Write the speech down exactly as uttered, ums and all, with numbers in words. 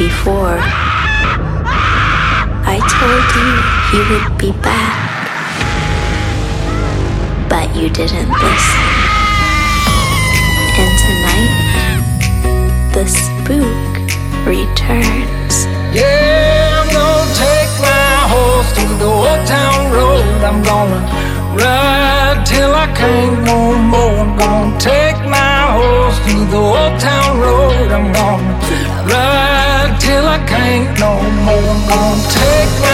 before. I told you you would be back, but you didn't listen. And tonight, the spook returns. Yeah, I'm gonna take my horse to the old town road. I'm gonna ride till I can't no more. I'm gonna take my horse to the old town road. I'm gonna ride till I can't no more. I'm gonna take my